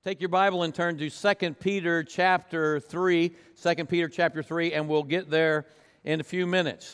Take your Bible and turn to 2 Peter chapter 3, 2 Peter chapter 3, and we'll get there in a few minutes.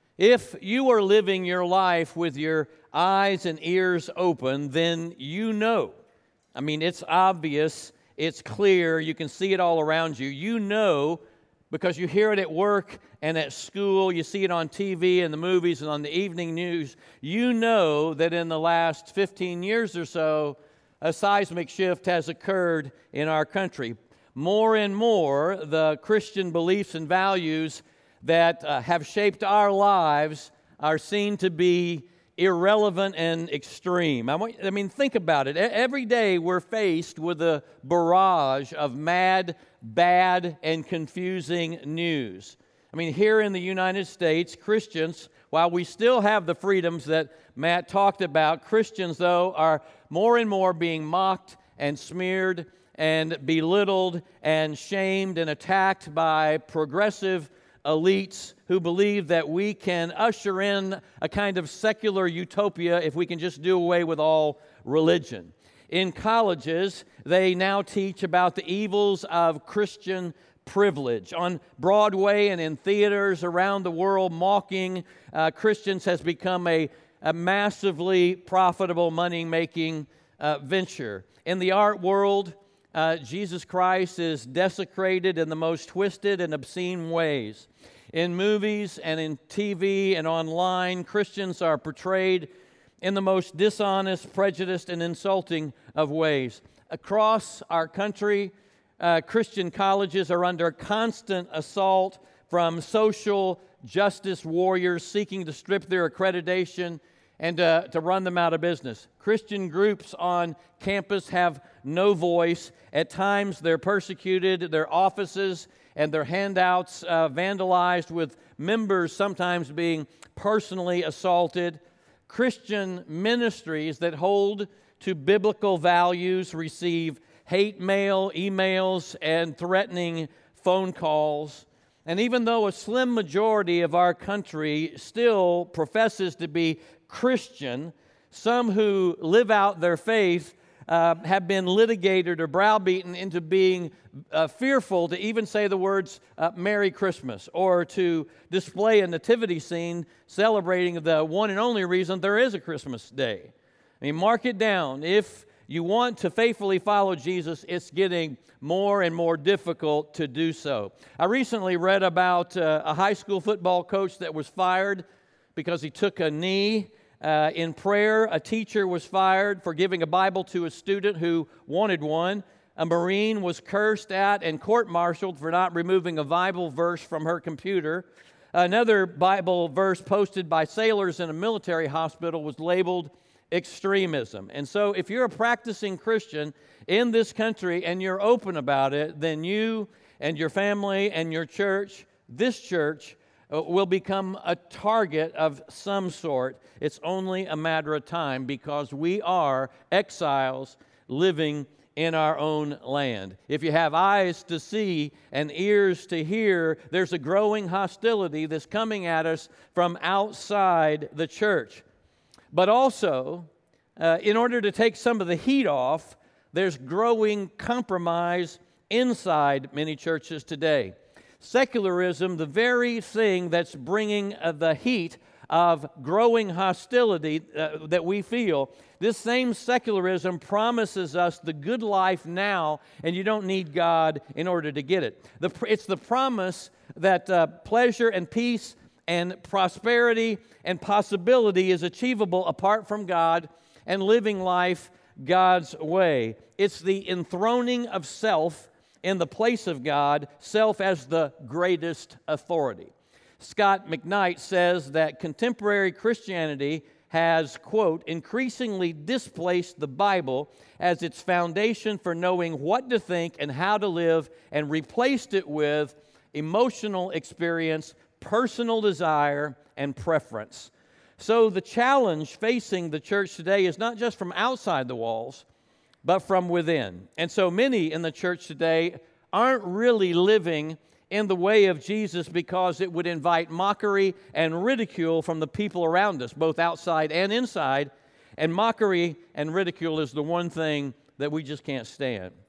If you are living your life with your eyes and ears open, then you know. It's obvious, it's clear, you can see it all around you. You know because you hear it at work and at school, you see it on TV and the movies and on the evening news. You know that in the last 15 years or so, a seismic shift has occurred in our country. More and more, the Christian beliefs and values that have shaped our lives are seen to be irrelevant and extreme. Think about it. Every day we're faced with a barrage of mad, bad, and confusing news. Here in the United States, Christians, while we still have the freedoms that Matt talked about, Christians, though, are more and more being mocked and smeared and belittled and shamed and attacked by progressive elites who believe that we can usher in a kind of secular utopia if we can just do away with all religion. In colleges, they now teach about the evils of Christian privilege. On Broadway and in theaters around the world, mocking Christians has become a massively profitable money-making venture. In the art world, Jesus Christ is desecrated in the most twisted and obscene ways. In movies and in TV and online, Christians are portrayed in the most dishonest, prejudiced, and insulting of ways. Across our country, Christian colleges are under constant assault from social justice warriors seeking to strip their accreditation and to run them out of business. Christian groups on campus have no voice. At times they're persecuted, their offices and their handouts vandalized, with members sometimes being personally assaulted. Christian ministries that hold to biblical values receive hate mail, emails, and threatening phone calls. And even though a slim majority of our country still professes to be Christian, some who live out their faith have been litigated or browbeaten into being fearful to even say the words Merry Christmas or to display a nativity scene celebrating the one and only reason there is a Christmas day. Mark it down. If you want to faithfully follow Jesus, it's getting more and more difficult to do so. I recently read about a high school football coach that was fired because he took a knee in prayer. A teacher was fired for giving a Bible to a student who wanted one. A Marine was cursed at and court-martialed for not removing a Bible verse from her computer. Another Bible verse posted by sailors in a military hospital was labeled extremism. And so if you're a practicing Christian in this country and you're open about it, then you and your family and your church, this church, will become a target of some sort. It's only a matter of time because we are exiles living in our own land. If you have eyes to see and ears to hear, there's a growing hostility that's coming at us from outside the church. But also, in order to take some of the heat off, there's growing compromise inside many churches today. Secularism, the very thing that's bringing the heat of growing hostility that we feel, this same secularism promises us the good life now, and you don't need God in order to get it. It's the promise that pleasure and peace and prosperity and possibility is achievable apart from God and living life God's way. It's the enthroning of self in the place of God, self as the greatest authority. Scott McKnight says that contemporary Christianity has, quote, increasingly displaced the Bible as its foundation for knowing what to think and how to live, and replaced it with emotional experience, personal desire, and preference. So the challenge facing the church today is not just from outside the walls, but from within. And so many in the church today aren't really living in the way of Jesus because it would invite mockery and ridicule from the people around us, both outside and inside. And mockery and ridicule is the one thing that we just can't stand.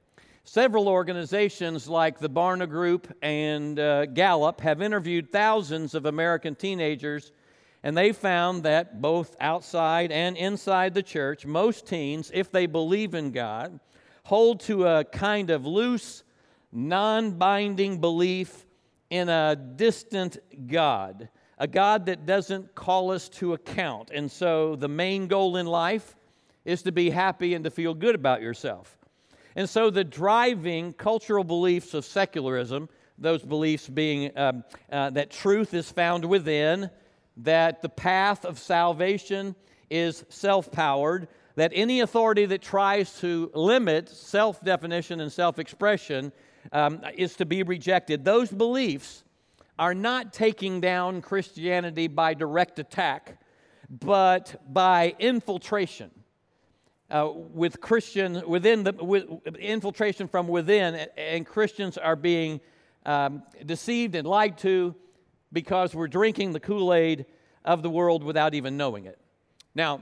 Several organizations like the Barna Group and Gallup have interviewed thousands of American teenagers, and they found that both outside and inside the church, most teens, if they believe in God, hold to a kind of loose, non-binding belief in a distant God, a God that doesn't call us to account. And so the main goal in life is to be happy and to feel good about yourself. And so the driving cultural beliefs of secularism, those beliefs being that truth is found within, that the path of salvation is self-powered, that any authority that tries to limit self-definition and self-expression is to be rejected. Those beliefs are not taking down Christianity by direct attack, but by infiltration. With infiltration from within, and Christians are being deceived and lied to because we're drinking the Kool-Aid of the world without even knowing it. Now,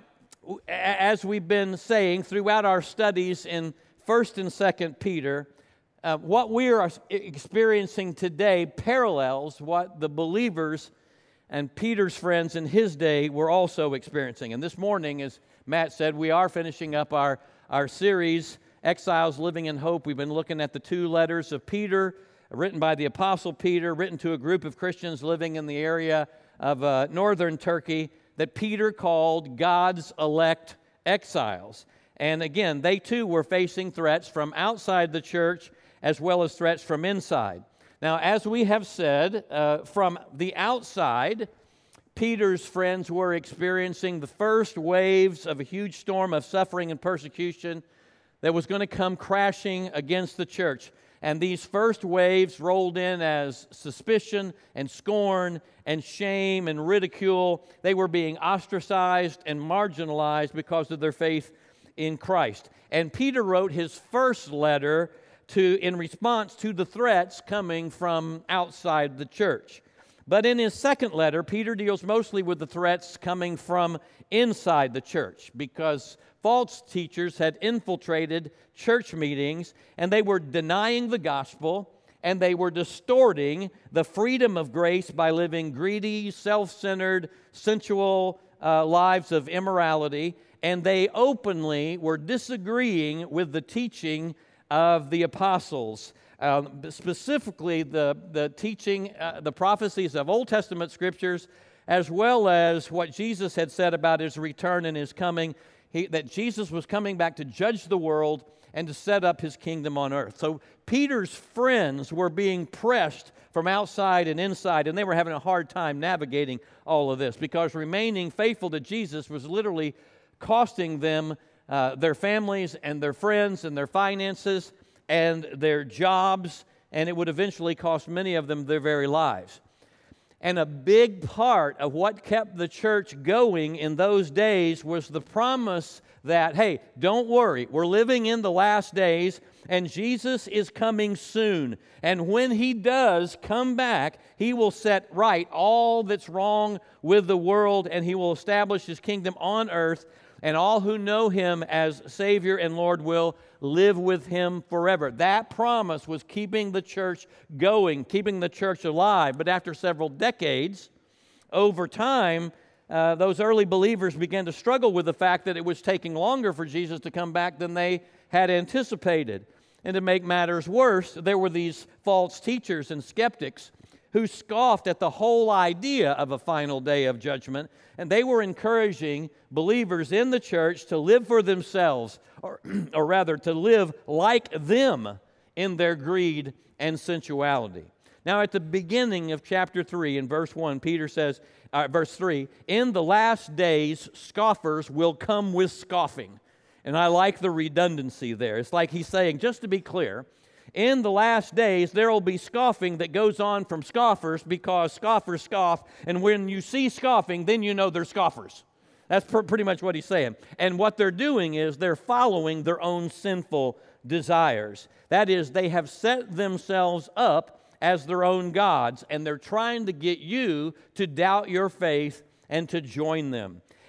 as we've been saying throughout our studies in 1st and 2nd Peter, what we are experiencing today parallels what the believers and Peter's friends in his day were also experiencing. And this morning, as Matt said, we are finishing up our series, Exiles Living in Hope. We've been looking at the 2 letters of Peter, written by the Apostle Peter, written to a group of Christians living in the area of northern Turkey that Peter called God's elect exiles. And again, they too were facing threats from outside the church as well as threats from inside. Now, as we have said, from the outside, Peter's friends were experiencing the first waves of a huge storm of suffering and persecution that was going to come crashing against the church. And these first waves rolled in as suspicion and scorn and shame and ridicule. They were being ostracized and marginalized because of their faith in Christ. And Peter wrote his first letter in response to the threats coming from outside the church. But in his second letter, Peter deals mostly with the threats coming from inside the church, because false teachers had infiltrated church meetings, and they were denying the gospel, and they were distorting the freedom of grace by living greedy, self-centered, sensual lives of immorality, and they openly were disagreeing with the teaching of the apostles. Specifically the teaching, the prophecies of Old Testament scriptures, as well as what Jesus had said about his return and his coming, that Jesus was coming back to judge the world and to set up his kingdom on earth. So Peter's friends were being pressed from outside and inside, and they were having a hard time navigating all of this, because remaining faithful to Jesus was literally costing them their families and their friends and their finances and their jobs, and it would eventually cost many of them their very lives. And a big part of what kept the church going in those days was the promise that, hey, don't worry, we're living in the last days, and Jesus is coming soon. And when he does come back, he will set right all that's wrong with the world, and he will establish his kingdom on earth, and all who know him as Savior and Lord will live with him forever. That promise was keeping the church going, keeping the church alive. But after several decades, over time, those early believers began to struggle with the fact that it was taking longer for Jesus to come back than they had anticipated. And to make matters worse, there were these false teachers and skeptics who scoffed at the whole idea of a final day of judgment, and they were encouraging believers in the church to live for themselves, or rather to live like them in their greed and sensuality. Now, at the beginning of chapter 3, in verse 1, Peter says, verse 3, "In the last days, scoffers will come with scoffing." And I like the redundancy there. It's like he's saying, just to be clear, in the last days, there will be scoffing that goes on from scoffers, because scoffers scoff, and when you see scoffing, then you know they're scoffers. That's pretty much what he's saying. And what they're doing is they're following their own sinful desires. That is, they have set themselves up as their own gods, and they're trying to get you to doubt your faith and to join them.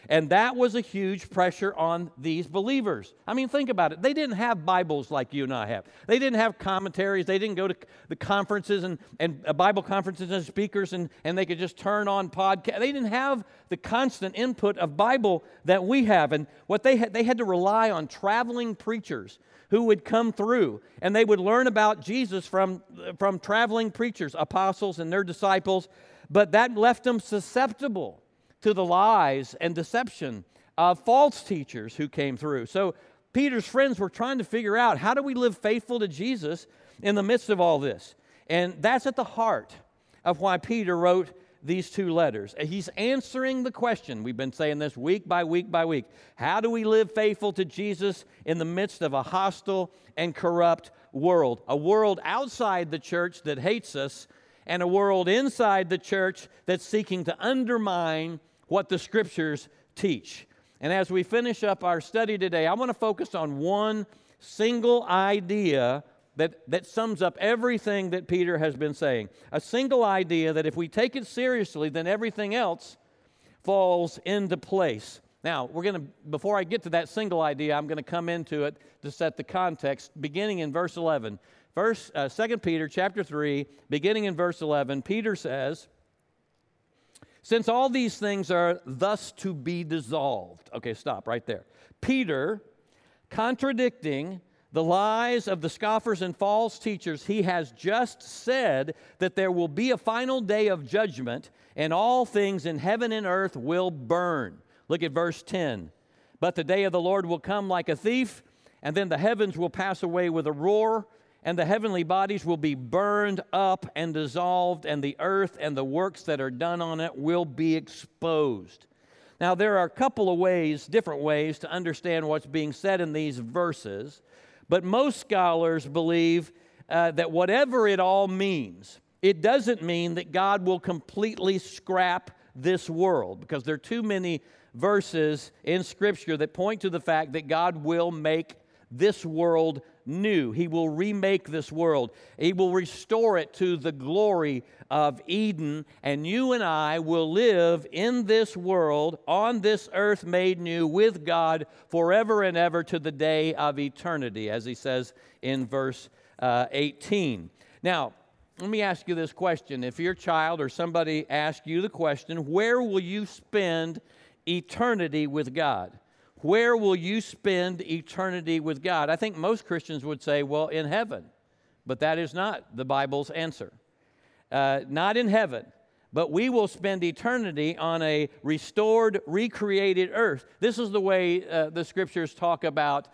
And that was a huge pressure on these believers. I mean, think about it. They didn't have Bibles like you and I have. They didn't have commentaries. They didn't go to the conferences and Bible conferences and speakers and they could just turn on podcasts. They didn't have the constant input of Bible that we have. And what they had to rely on traveling preachers who would come through, and they would learn about Jesus from traveling preachers, apostles and their disciples. But that left them susceptible to the lies and deception of false teachers who came through. So Peter's friends were trying to figure out, how do we live faithful to Jesus in the midst of all this? And that's at the heart of why Peter wrote these two letters. He's answering the question. We've been saying this week by week by week. How do we live faithful to Jesus in the midst of a hostile and corrupt world? A world outside the church that hates us, and a world inside the church that's seeking to undermine what the Scriptures teach. And as we finish up our study today, I want to focus on one single idea that sums up everything that Peter has been saying. A single idea that if we take it seriously, then everything else falls into place. Now, before I get to that single idea, I'm going to come into it to set the context, beginning in verse 11. 2 Peter chapter 3, beginning in verse 11, Peter says, since all these things are thus to be dissolved. Okay, stop right there. Peter, contradicting the lies of the scoffers and false teachers, he has just said that there will be a final day of judgment, and all things in heaven and earth will burn. Look at verse 10. But the day of the Lord will come like a thief, and then the heavens will pass away with a roar, and the heavenly bodies will be burned up and dissolved, and the earth and the works that are done on it will be exposed. Now, there are a couple of different ways to understand what's being said in these verses, but most scholars believe that whatever it all means, it doesn't mean that God will completely scrap this world, because there are too many verses in Scripture that point to the fact that God will make this world new. He will remake this world. He will restore it to the glory of Eden, and you and I will live in this world, on this earth made new, with God forever and ever to the day of eternity, as he says in verse 18. Now, let me ask you this question. If your child or somebody asks you the question, where will you spend eternity with God? Where will you spend eternity with God? I think most Christians would say, well, in heaven. But that is not the Bible's answer. Not in heaven. But we will spend eternity on a restored, recreated earth. This is the way the Scriptures talk about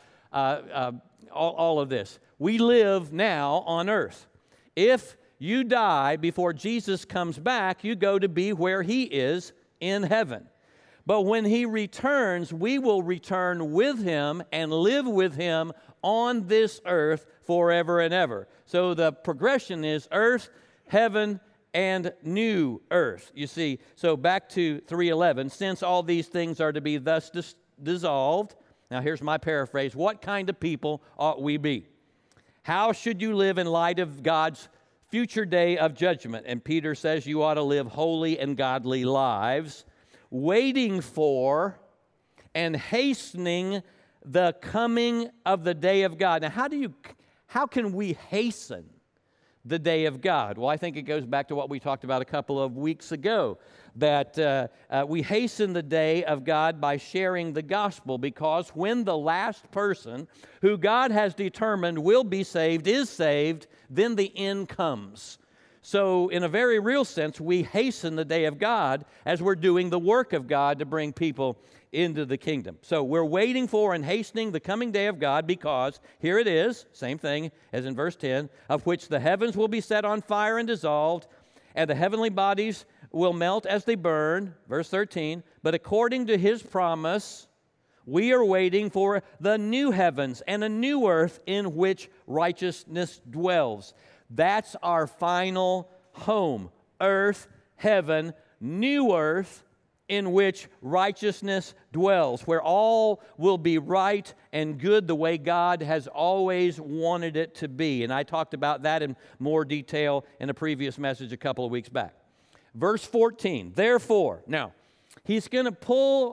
all of this. We live now on earth. If you die before Jesus comes back, you go to be where he is in heaven. But when he returns, we will return with him and live with him on this earth forever and ever. So the progression is earth, heaven, and new earth. You see, so back to 3:11. Since all these things are to be thus dissolved, now here's my paraphrase, what kind of people ought we be? How should you live in light of God's future day of judgment? And Peter says you ought to live holy and godly lives, waiting for and hastening the coming of the day of God. Now, how can we hasten the day of God? Well, I think it goes back to what we talked about a couple of weeks ago, that we hasten the day of God by sharing the gospel, because when the last person who God has determined will be saved is saved, then the end comes. So in a very real sense, we hasten the day of God as we're doing the work of God to bring people into the kingdom. So we're waiting for and hastening the coming day of God, because here it is, same thing as in verse 10, of which the heavens will be set on fire and dissolved, and the heavenly bodies will melt as they burn. Verse 13, but according to his promise, we are waiting for the new heavens and a new earth in which righteousness dwells. That's our final home. Earth, heaven, new earth in which righteousness dwells, where all will be right and good the way God has always wanted it to be. And I talked about that in more detail in a previous message a couple of weeks back. Verse 14, therefore, now, he's going to pull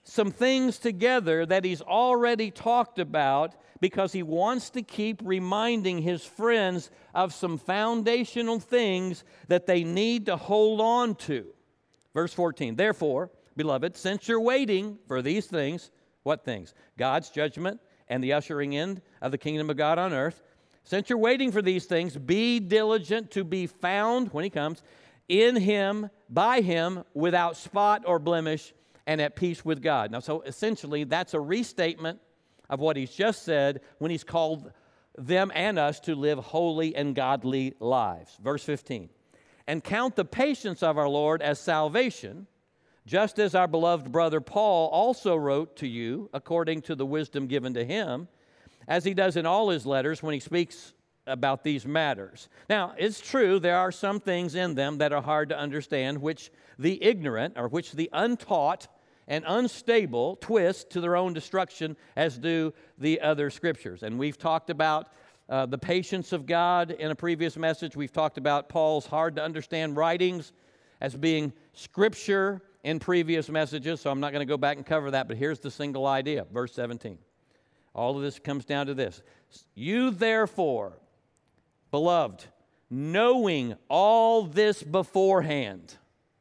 some things together that he's already talked about because he wants to keep reminding his friends of some foundational things that they need to hold on to. Verse 14, therefore, beloved, since you're waiting for these things, what things? God's judgment and the ushering in of the kingdom of God on earth. Since you're waiting for these things, be diligent to be found, when he comes, in him, by him, without spot or blemish, and at peace with God. Now, so essentially, that's a restatement of what he's just said when he's called them and us to live holy and godly lives. Verse 15, and count the patience of our Lord as salvation, just as our beloved brother Paul also wrote to you, according to the wisdom given to him, as he does in all his letters when he speaks about these matters. Now, it's true, there are some things in them that are hard to understand, which the ignorant, or which the untaught and unstable twist to their own destruction, as do the other scriptures. And we've talked about the patience of God in a previous message. We've talked about Paul's hard-to-understand writings as being scripture in previous messages, so I'm not going to go back and cover that, but here's the single idea, verse 17. All of this comes down to this. You therefore, beloved, knowing all this beforehand,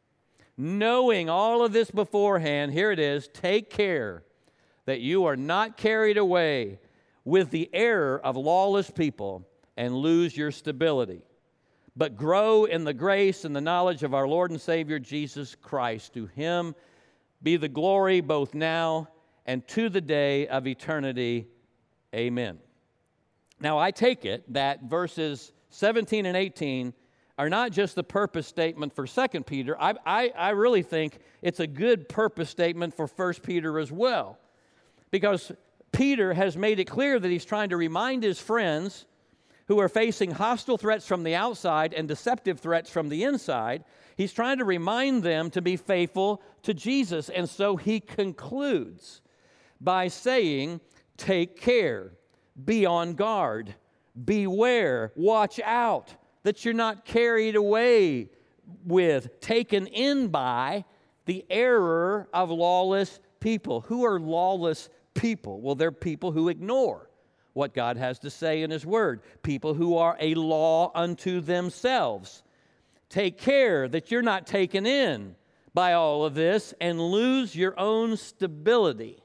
here it is, take care that you are not carried away with the error of lawless people and lose your stability, but grow in the grace and the knowledge of our Lord and Savior Jesus Christ. To him be the glory both now and to the day of eternity. Amen. Now, I take it that verses 17 and 18 are not just the purpose statement for 2 Peter. I really think it's a good purpose statement for 1 Peter as well, because Peter has made it clear that he's trying to remind his friends who are facing hostile threats from the outside and deceptive threats from the inside. He's trying to remind them to be faithful to Jesus. And so he concludes by saying, take care, be on guard, beware, watch out, that you're not carried away with, taken in by the error of lawless people. Who are lawless people? Well, they're people who ignore what God has to say in his word, people who are a law unto themselves. Take care that you're not taken in by all of this and lose your own stability.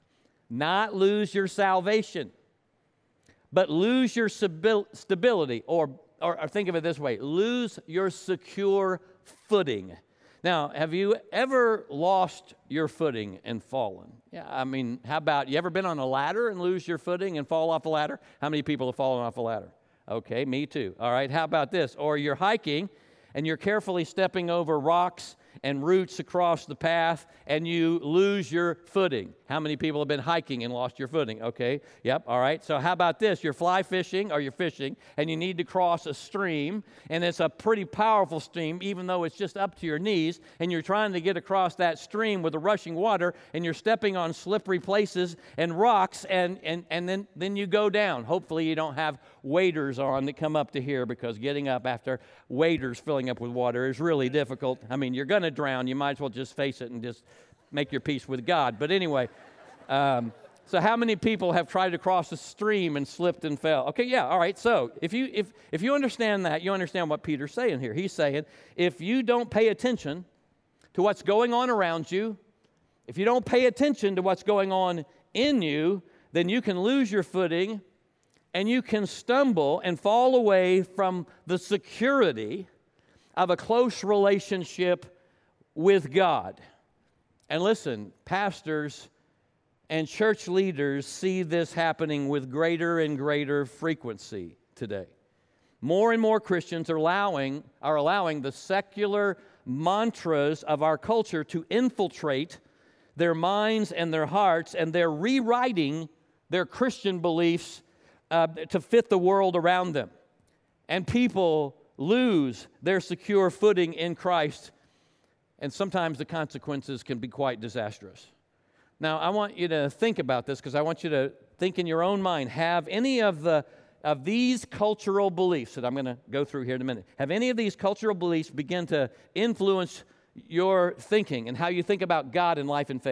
Not lose your salvation, but lose your stability, or think of it this way, lose your secure footing. Now, have you ever lost your footing and fallen? Yeah, I mean, how about, you ever been on a ladder and lose your footing and fall off a ladder? How many people have fallen off a ladder? Okay, me too. All right, how about this? Or you're hiking and you're carefully stepping over rocks and roots across the path, and you lose your footing. How many people have been hiking and lost your footing? Okay, yep, all right. So how about this? You're fly fishing, or you're fishing, and you need to cross a stream, and it's a pretty powerful stream, even though it's just up to your knees, and you're trying to get across that stream with the rushing water, and you're stepping on slippery places and rocks, and then you go down. Hopefully you don't have waders on that come up to here, because getting up after waders filling up with water is really difficult. I mean, you're going to drown. You might as well just face it and just make your peace with God. But anyway, so how many people have tried to cross a stream and slipped and fell? Okay, yeah, all right. So if you understand that, you understand what Peter's saying here. He's saying, if you don't pay attention to what's going on around you, if you don't pay attention to what's going on in you, then you can lose your footing and you can stumble and fall away from the security of a close relationship with God. And listen, pastors and church leaders see this happening with greater and greater frequency today. More and more Christians are allowing the secular mantras of our culture to infiltrate their minds and their hearts, and they're rewriting their Christian beliefs to fit the world around them. And people lose their secure footing in Christ, and sometimes the consequences can be quite disastrous. Now, I want you to think about this, because I want you to think in your own mind, have any of these cultural beliefs that I'm going to go through here in a minute, have any of these cultural beliefs begin to influence your thinking and how you think about God and life and faith?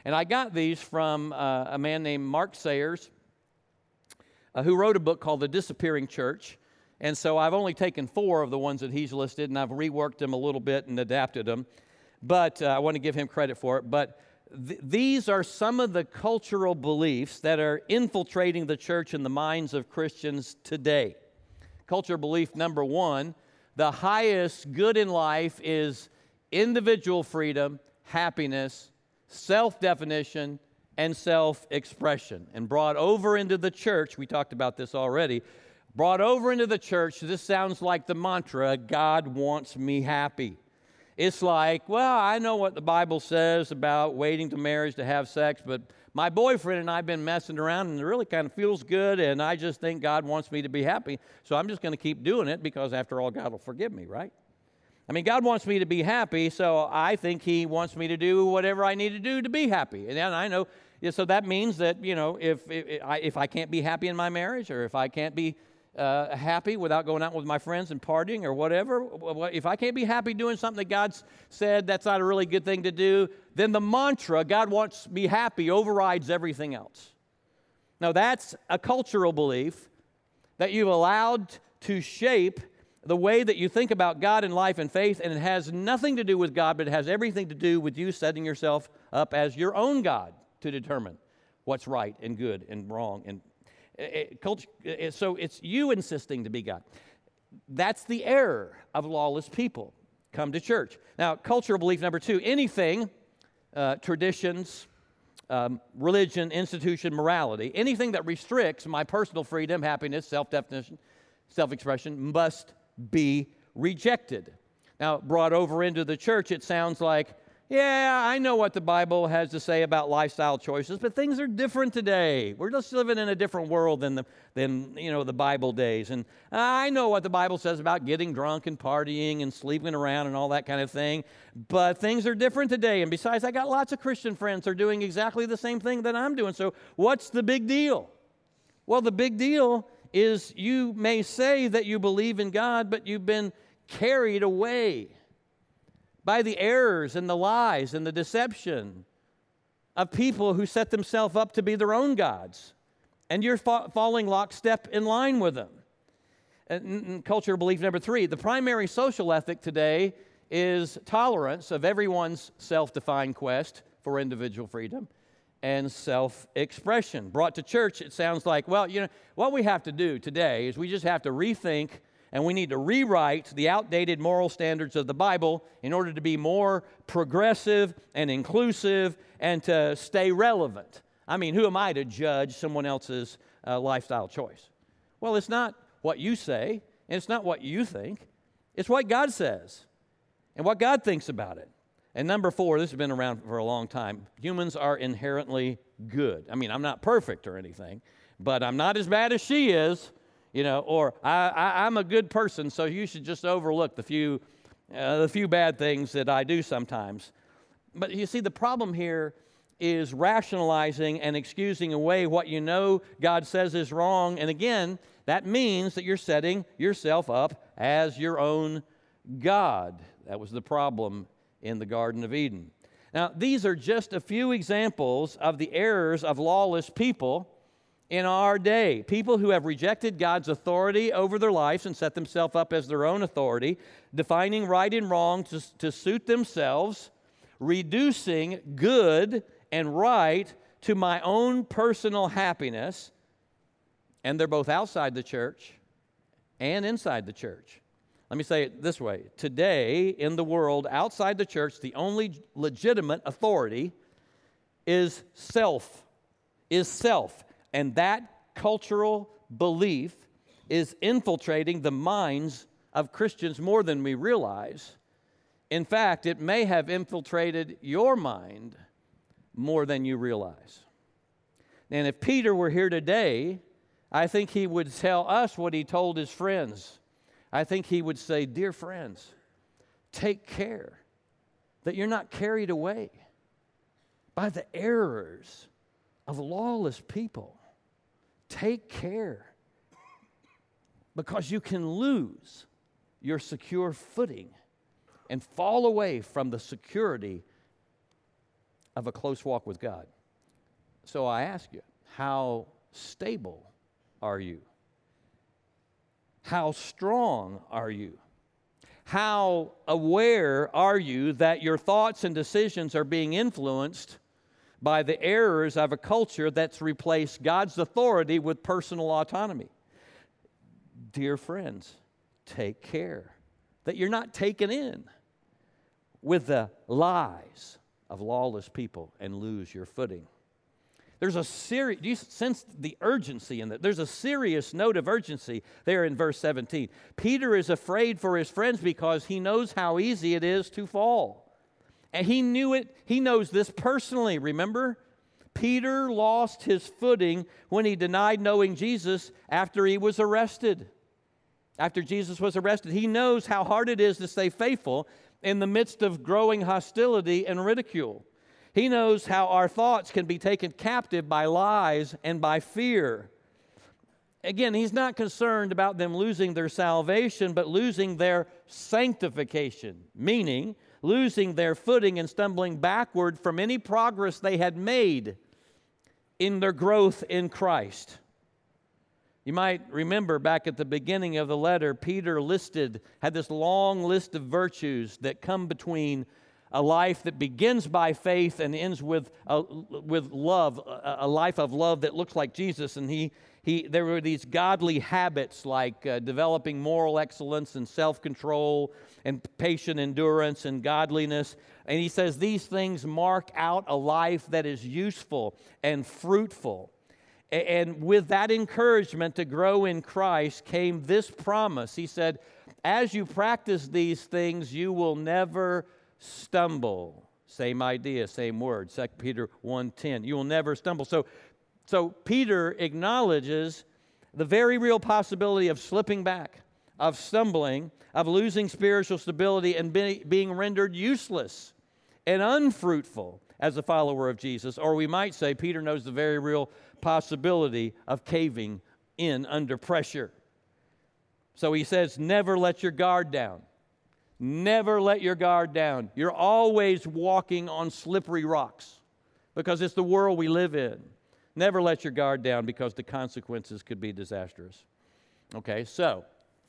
And I got these from a man named Mark Sayers, who wrote a book called The Disappearing Church. And so I've only taken 4 of the ones that he's listed, and I've reworked them a little bit and adapted them. But I want to give him credit for it. But these are some of the cultural beliefs that are infiltrating the church and the minds of Christians today. Cultural belief number 1, the highest good in life is individual freedom, happiness, self-definition, and self-expression. And brought over into the church, we talked about this already, brought over into the church, this sounds like the mantra, God wants me happy. It's like, well, I know what the Bible says about waiting to marriage to have sex, but my boyfriend and I have been messing around, and it really kind of feels good, and I just think God wants me to be happy, so I'm just going to keep doing it because, after all, God will forgive me, right? I mean, God wants me to be happy, so I think He wants me to do whatever I need to do to be happy. And I know, so that means that, if I can't be happy in my marriage, or if I can't be happy without going out with my friends and partying or whatever, if I can't be happy doing something that God's said that's not a really good thing to do, then the mantra, God wants me happy, overrides everything else. Now, that's a cultural belief that you've allowed to shape the way that you think about God and life and faith, and it has nothing to do with God, but it has everything to do with you setting yourself up as your own God to determine what's right and good and wrong. And so it's you insisting to be God. That's the error of lawless people. Come to church. Now, cultural belief number 2, anything, traditions, religion, institution, morality, anything that restricts my personal freedom, happiness, self-definition, self-expression must be rejected. Now, brought over into the church, it sounds like, yeah, I know what the Bible has to say about lifestyle choices, but things are different today. We're just living in a different world than the Bible days. And I know what the Bible says about getting drunk and partying and sleeping around and all that kind of thing, but things are different today. And besides, I got lots of Christian friends who are doing exactly the same thing that I'm doing. So what's the big deal? Well, the big deal is you may say that you believe in God, but you've been carried away by the errors and the lies and the deception of people who set themselves up to be their own gods. And you're falling lockstep in line with them. And cultural belief number 3, the primary social ethic today is tolerance of everyone's self-defined quest for individual freedom and self-expression. Brought to church, it sounds like, well, what we have to do today is we just have to rethink, and we need to rewrite the outdated moral standards of the Bible in order to be more progressive and inclusive and to stay relevant. I mean, who am I to judge someone else's lifestyle choice? Well, it's not what you say, and it's not what you think. It's what God says and what God thinks about it. And number 4, this has been around for a long time. Humans are inherently good. I mean, I'm not perfect or anything, but I'm not as bad as she is. Or I'm a good person, so you should just overlook the few bad things that I do sometimes. But you see, the problem here is rationalizing and excusing away what you know God says is wrong. And again, that means that you're setting yourself up as your own God. That was the problem in the Garden of Eden. Now, these are just a few examples of the errors of lawless people in our day. People who have rejected God's authority over their lives and set themselves up as their own authority, defining right and wrong to suit themselves, reducing good and right to my own personal happiness, and they're both outside the church and inside the church. Let me say it this way. Today, in the world, outside the church, the only legitimate authority is self. And that cultural belief is infiltrating the minds of Christians more than we realize. In fact, it may have infiltrated your mind more than you realize. And if Peter were here today, I think he would tell us what he told his friends. I think he would say, dear friends, take care that you're not carried away by the errors of lawless people. Take care, because you can lose your secure footing and fall away from the security of a close walk with God. So I ask you, how stable are you? How strong are you? How aware are you that your thoughts and decisions are being influenced by the errors of a culture that's replaced God's authority with personal autonomy? Dear friends, take care that you're not taken in with the lies of lawless people and lose your footing. There's a serious, do you sense the urgency in that? There's a serious note of urgency there in verse 17. Peter is afraid for his friends because he knows how easy it is to fall. And he knew it, he knows this personally, remember? Peter lost his footing when he denied knowing Jesus after he was arrested. After Jesus was arrested, he knows how hard it is to stay faithful in the midst of growing hostility and ridicule. He knows how our thoughts can be taken captive by lies and by fear. Again, he's not concerned about them losing their salvation, but losing their sanctification, meaning losing their footing and stumbling backward from any progress they had made in their growth in Christ. You might remember back at the beginning of the letter, Peter had this long list of virtues that come between a life that begins by faith and ends with love, a life of love that looks like Jesus. And there were these godly habits like developing moral excellence and self-control and patient endurance and godliness. And he says these things mark out a life that is useful and fruitful. And with that encouragement to grow in Christ came this promise. He said, as you practice these things, you will never stumble. Same idea, same word. 2 Peter 1:10. You will never stumble. So Peter acknowledges the very real possibility of slipping back, of stumbling, of losing spiritual stability and being rendered useless and unfruitful as a follower of Jesus. Or we might say Peter knows the very real possibility of caving in under pressure. So he says, never let your guard down. Never let your guard down. You're always walking on slippery rocks because it's the world we live in. Never let your guard down because the consequences could be disastrous. Okay, so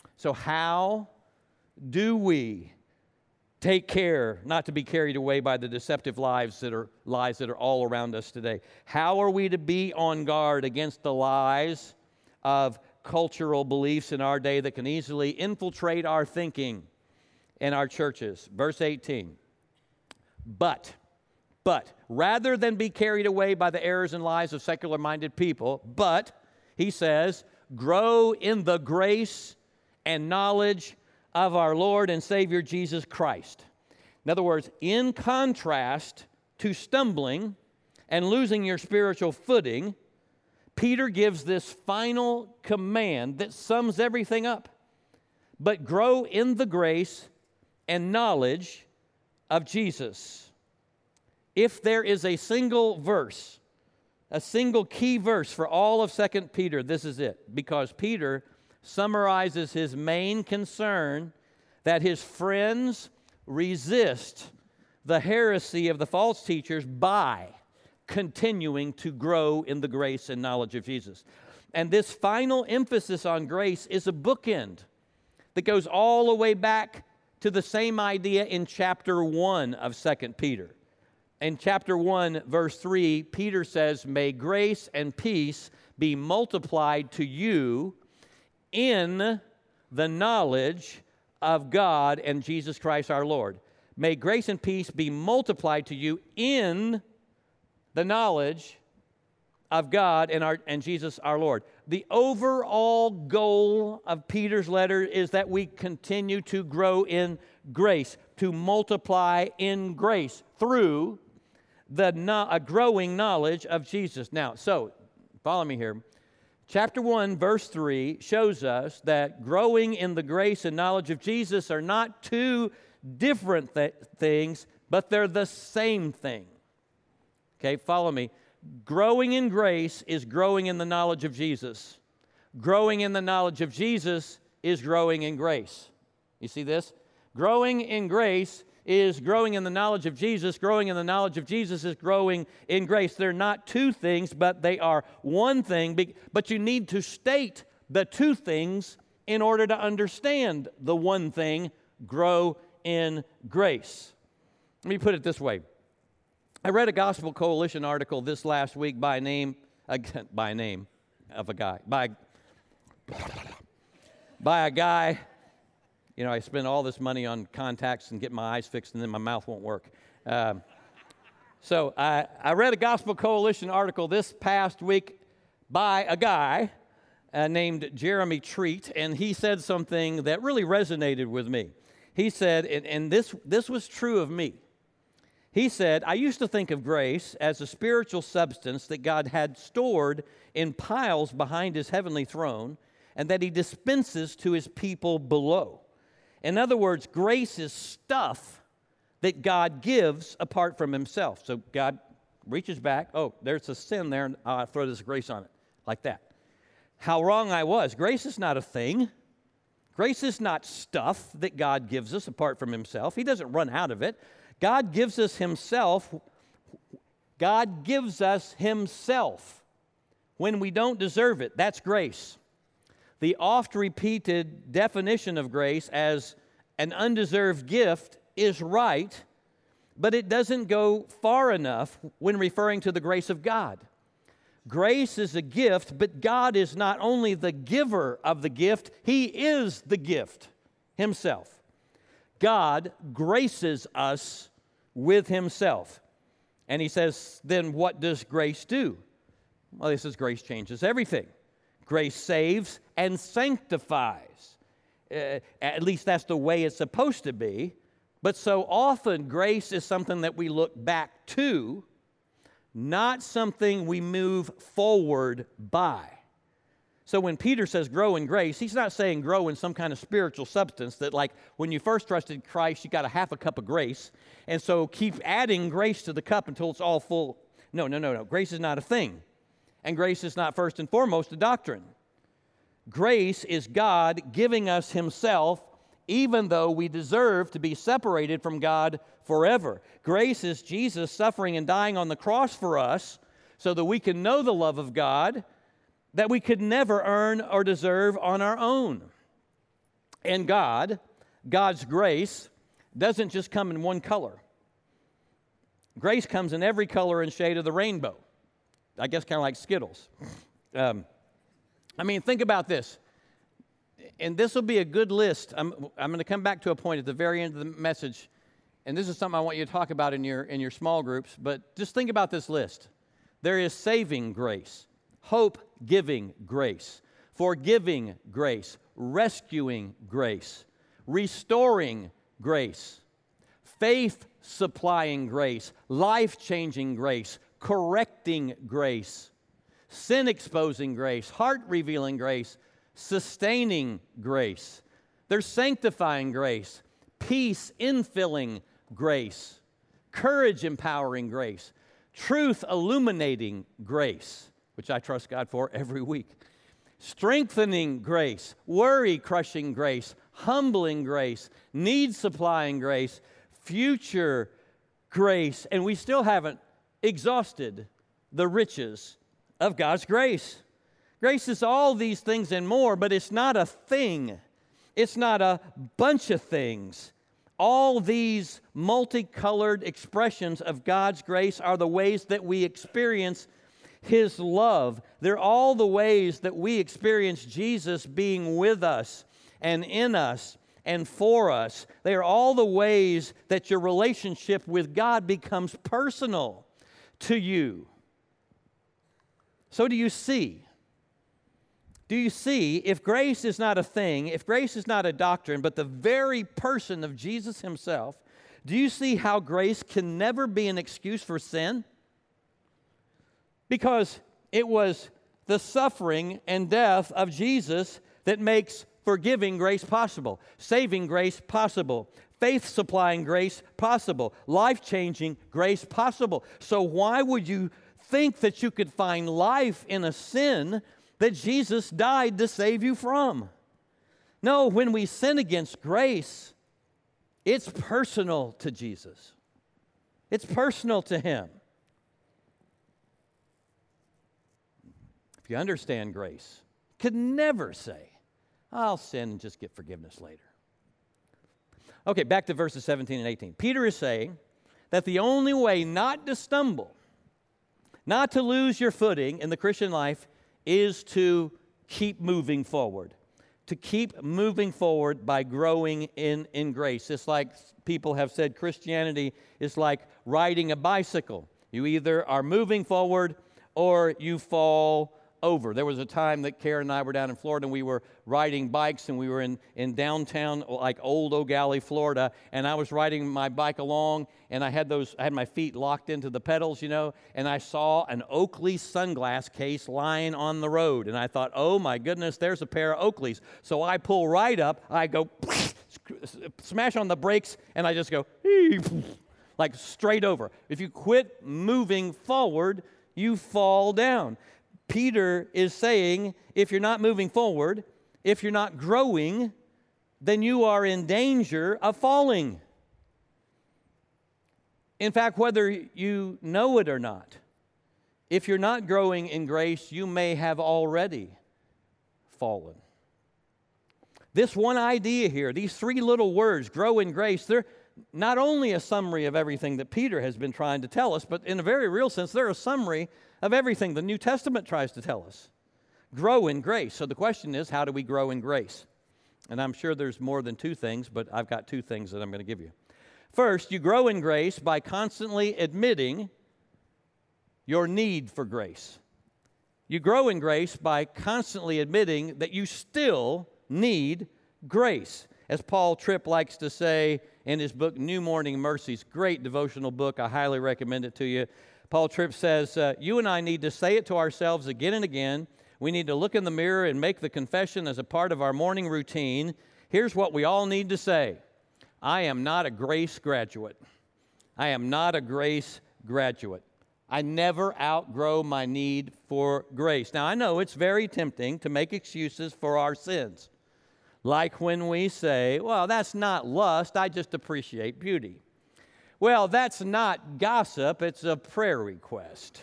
how do we take care not to be carried away by the deceptive lies that are all around us today? How are we to be on guard against the lies of cultural beliefs in our day that can easily infiltrate our thinking in our churches? Verse 18. But rather than be carried away by the errors and lies of secular-minded people, but, he says, grow in the grace and knowledge of our Lord and Savior Jesus Christ. In other words, in contrast to stumbling and losing your spiritual footing, Peter gives this final command that sums everything up. But grow in the grace and knowledge of Jesus. If there is a single verse, a single key verse for all of 2 Peter, this is it. Because Peter summarizes his main concern that his friends resist the heresy of the false teachers by continuing to grow in the grace and knowledge of Jesus. And this final emphasis on grace is a bookend that goes all the way back to the same idea in chapter 1 of 2 Peter. In chapter 1, verse 3, Peter says, may grace and peace be multiplied to you in the knowledge of God and Jesus Christ our Lord. May grace and peace be multiplied to you in the knowledge of God and Jesus our Lord. The overall goal of Peter's letter is that we continue to grow in grace, to multiply in grace through a growing knowledge of Jesus. Now, so, follow me here. Chapter 1, verse 3 shows us that growing in the grace and knowledge of Jesus are not two different things, but they're the same thing. Okay, follow me. Growing in grace is growing in the knowledge of Jesus. Growing in the knowledge of Jesus is growing in grace. You see this? Growing in grace is growing in the knowledge of Jesus. Growing in the knowledge of Jesus is growing in grace. They're not two things, but they are one thing. But you need to state the two things in order to understand the one thing, grow in grace. Let me put it this way. I read a Gospel Coalition article this last week by a guy. You know, I spend all this money on contacts and get my eyes fixed, and then my mouth won't work. So I read a Gospel Coalition article this past week by a guy named Jeremy Treat, and he said something that really resonated with me. He said, and this was true of me. He said, I used to think of grace as a spiritual substance that God had stored in piles behind his heavenly throne and that he dispenses to his people below. In other words, grace is stuff that God gives apart from himself. So God reaches back, oh, there's a sin there, and I'll throw this grace on it, like that. How wrong I was. Grace is not a thing. Grace is not stuff that God gives us apart from himself. He doesn't run out of it. God gives us himself. God gives us himself when we don't deserve it. That's grace. The oft-repeated definition of grace as an undeserved gift is right, but it doesn't go far enough when referring to the grace of God. Grace is a gift, but God is not only the giver of the gift, he is the gift himself. God graces us with himself. And he says, then what does grace do? Well, he says grace changes everything. Grace saves and sanctifies. At least that's the way it's supposed to be. But so often, grace is something that we look back to, not something we move forward by. So when Peter says grow in grace, he's not saying grow in some kind of spiritual substance that, like, when you first trusted Christ, you got a half a cup of grace, and so keep adding grace to the cup until it's all full. No. Grace is not a thing. And grace is not first and foremost a doctrine. Grace is God giving us himself even though we deserve to be separated from God forever. Grace is Jesus suffering and dying on the cross for us so that we can know the love of God that we could never earn or deserve on our own. And God's grace, doesn't just come in one color. Grace comes in every color and shade of the rainbow. I guess kind of like Skittles. Think about this. And this will be a good list. I'm going to come back to a point at the very end of the message, and this is something I want you to talk about in your small groups, but just think about this list. There is saving grace, hope-giving grace, forgiving grace, rescuing grace, restoring grace, faith-supplying grace, life-changing grace, correcting grace, sin-exposing grace, heart-revealing grace, sustaining grace. There's sanctifying grace, peace-infilling grace, courage-empowering grace, truth-illuminating grace, which I trust God for every week, strengthening grace, worry-crushing grace, humbling grace, need-supplying grace, future grace, and we still haven't exhausted the riches of God's grace. Grace is all these things and more, but it's not a thing. It's not a bunch of things. All these multicolored expressions of God's grace are the ways that we experience his love. They're all the ways that we experience Jesus being with us and in us and for us. They are all the ways that your relationship with God becomes personal to you. So do you see? Do you see, if grace is not a thing, if grace is not a doctrine, but the very person of Jesus himself, do you see how grace can never be an excuse for sin? Because it was the suffering and death of Jesus that makes forgiving grace possible, saving grace possible, faith-supplying grace possible, life-changing grace possible. So why would you think that you could find life in a sin that Jesus died to save you from? No, when we sin against grace, It's personal to Jesus. It's personal to Him. If you understand grace, you could never say, I'll sin and just get forgiveness later. Okay, back to verses 17 and 18. Peter is saying that the only way not to stumble, not to lose your footing in the Christian life, is to keep moving forward. To keep moving forward by growing in grace. It's like people have said Christianity is like riding a bicycle. You either are moving forward or you fall over. There was a time that Karen and I were down in Florida and we were riding bikes, and we were in downtown, like Old O'Galley, Florida, and I was riding my bike along, and I had my feet locked into the pedals, and I saw an Oakley sunglass case lying on the road, and I thought, oh my goodness, there's a pair of Oakleys. So I pull right up, I go smash on the brakes, and I just go like straight over. If you quit moving forward, you fall down. Peter is saying, if you're not moving forward, if you're not growing, then you are in danger of falling. In fact, whether you know it or not, if you're not growing in grace, you may have already fallen. This one idea here, these three little words, grow in grace, they're not only a summary of everything that Peter has been trying to tell us, but in a very real sense, they're a summary of everything the New Testament tries to tell us. Grow in grace. So the question is, how do we grow in grace? And I'm sure there's more than two things, but I've got two things that I'm going to give you. First, you grow in grace by constantly admitting your need for grace. You grow in grace by constantly admitting that you still need grace. As Paul Tripp likes to say in his book, New Morning Mercies, great devotional book, I highly recommend it to you. Paul Tripp says, you and I need to say it to ourselves again and again. We need to look in the mirror and make the confession as a part of our morning routine. Here's what we all need to say. I am not a grace graduate. I am not a grace graduate. I never outgrow my need for grace. Now, I know it's very tempting to make excuses for our sins. Like when we say, well, that's not lust, I just appreciate beauty. Well, that's not gossip, it's a prayer request.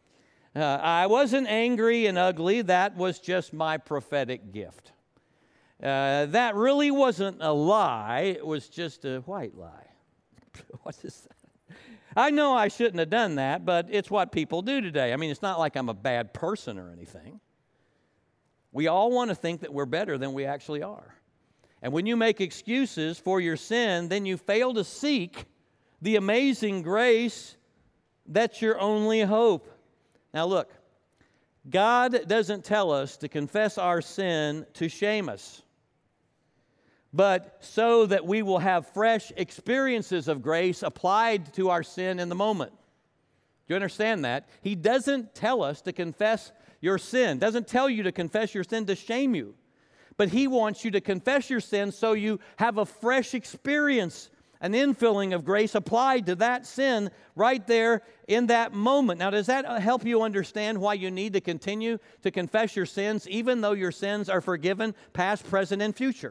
I wasn't angry and ugly, that was just my prophetic gift. That really wasn't a lie, it was just a white lie. What is that? I know I shouldn't have done that, but it's what people do today. I mean, it's not like I'm a bad person or anything. We all want to think that we're better than we actually are. And when you make excuses for your sin, then you fail to seek the amazing grace that's your only hope. Now look, God doesn't tell us to confess our sin to shame us, but so that we will have fresh experiences of grace applied to our sin in the moment. Do you understand that? He doesn't tell us to confess your sin, doesn't tell you to confess your sin to shame you, but He wants you to confess your sin so you have a fresh experience, an infilling of grace applied to that sin right there in that moment. Now, does that help you understand why you need to continue to confess your sins, even though your sins are forgiven, past, present, and future?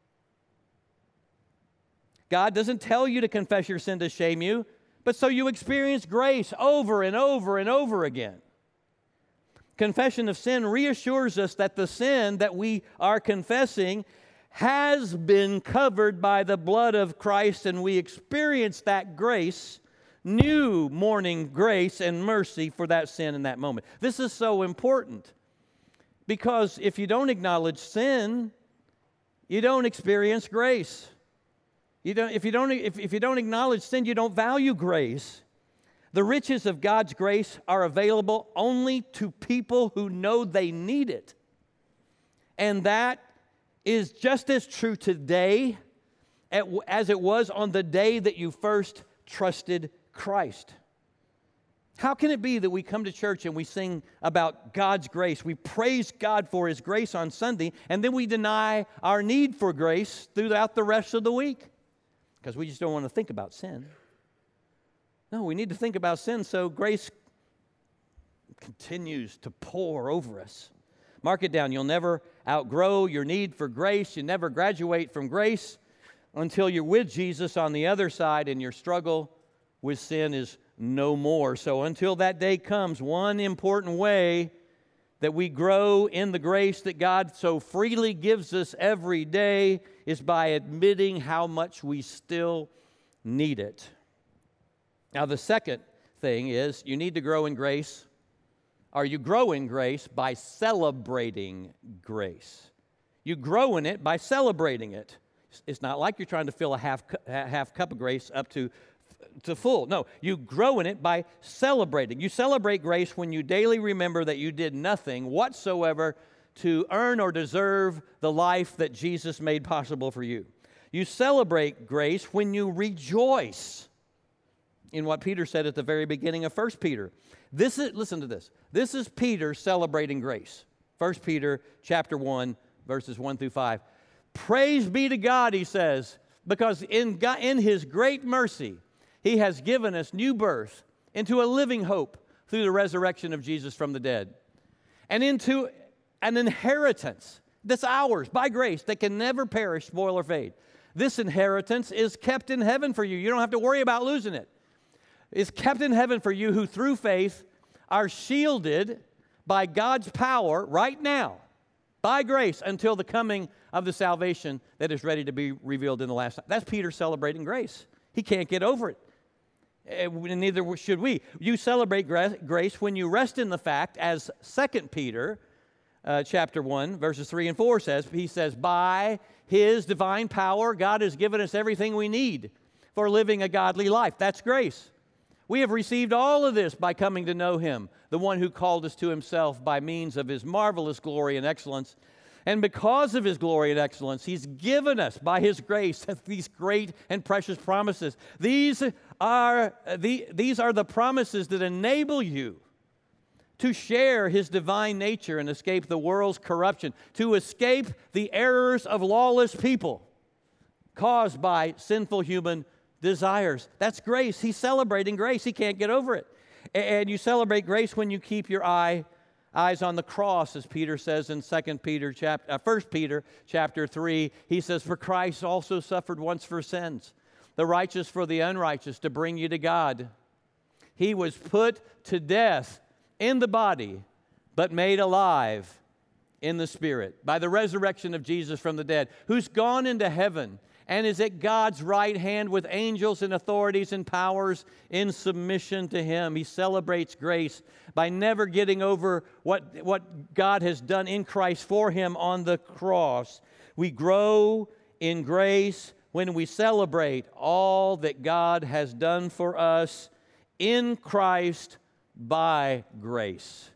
God doesn't tell you to confess your sin to shame you, but so you experience grace over and over and over again. Confession of sin reassures us that the sin that we are confessing has been covered by the blood of Christ, and we experience that grace, new morning grace and mercy for that sin in that moment. This is so important because if you don't acknowledge sin, you don't experience grace. If you don't acknowledge sin, you don't value grace. The riches of God's grace are available only to people who know they need it. And that is just as true today as it was on the day that you first trusted Christ. How can it be that we come to church and we sing about God's grace, we praise God for His grace on Sunday, and then we deny our need for grace throughout the rest of the week? Because we just don't want to think about sin. No, we need to think about sin so grace continues to pour over us. Mark it down. You'll never outgrow your need for grace. You never graduate from grace. until you're with Jesus on the other side and your struggle with sin is no more. So until that day comes, one important way that we grow in the grace that God so freely gives us every day is by admitting how much we still need it. Now, the second thing is you need to grow in grace. Or you grow in grace by celebrating grace. You grow in it by celebrating it. It's not like you're trying to fill a half cup of grace up to full. No, you grow in it by celebrating. You celebrate grace when you daily remember that you did nothing whatsoever to earn or deserve the life that Jesus made possible for you. You celebrate grace when you rejoice in what Peter said at the very beginning of 1 Peter. Listen to this. This is Peter celebrating grace. 1 Peter chapter 1, verses 1 through 5. Praise be to God, he says, because in his great mercy, he has given us new birth into a living hope through the resurrection of Jesus from the dead, and into an inheritance that's ours by grace that can never perish, spoil, or fade. This inheritance is kept in heaven for you. You don't have to worry about losing it. It's kept in heaven for you who through faith are shielded by God's power right now, by grace, until the coming of the salvation that is ready to be revealed in the last time. That's Peter celebrating grace. He can't get over it. Neither should we. You celebrate grace when you rest in the fact, as 2 Peter chapter 1, verses 3 and 4 says, he says, by his divine power, God has given us everything we need for living a godly life. That's grace. We have received all of this by coming to know him, the one who called us to himself by means of his marvelous glory and excellence. And because of his glory and excellence, he's given us by his grace these great and precious promises. These are the promises that enable you to share his divine nature and escape the world's corruption, to escape the errors of lawless people caused by sinful human desires. That's grace. He's celebrating grace. He can't get over it. And you celebrate grace when you keep your eyes on the cross, as Peter says in 1 Peter chapter 3. He says, for Christ also suffered once for sins, the righteous for the unrighteous, to bring you to God. He was put to death in the body, but made alive in the spirit by the resurrection of Jesus from the dead, who's gone into heaven and is at God's right hand with angels and authorities and powers in submission to him. He celebrates grace by never getting over what God has done in Christ for him on the cross. We grow in grace when we celebrate all that God has done for us in Christ by grace.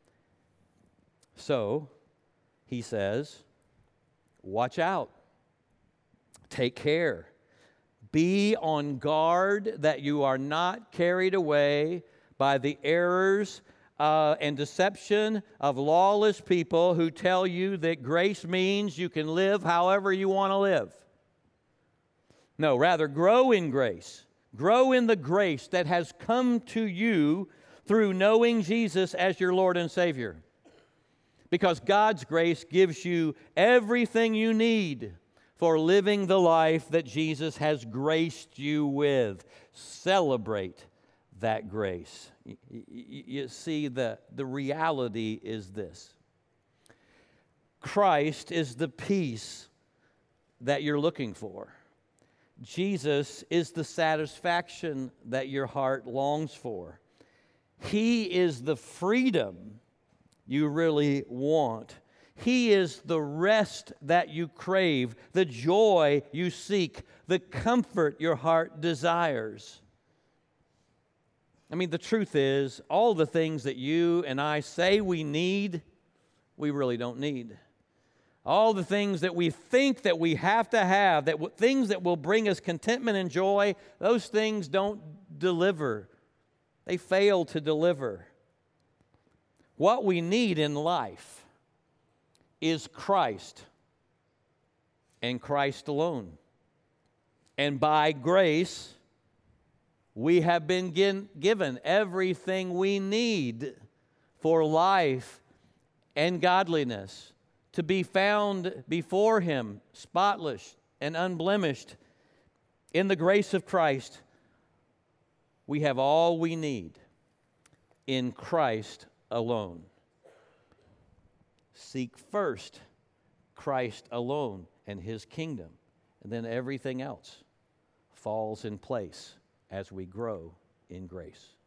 So, he says, watch out. Take care. Be on guard that you are not carried away by the errors and deception of lawless people who tell you that grace means you can live however you want to live. No, rather, grow in grace. Grow in the grace that has come to you through knowing Jesus as your Lord and Savior. Because God's grace gives you everything you need for living the life that Jesus has graced you with. Celebrate that grace. You see, the reality is this. Christ is the peace that you're looking for. Jesus is the satisfaction that your heart longs for. He is the freedom you really want. He is the rest that you crave, the joy you seek, the comfort your heart desires. I mean, the truth is, all the things that you and I say we need, we really don't need. All the things that we think that we have to have, things that will bring us contentment and joy, those things don't deliver. They fail to deliver. What we need in life is Christ and Christ alone. And by grace, we have been given everything we need for life and godliness, to be found before him spotless and unblemished In the grace of Christ, we have all we need in Christ alone. Seek first Christ alone and His kingdom, and then everything else falls in place as we grow in grace.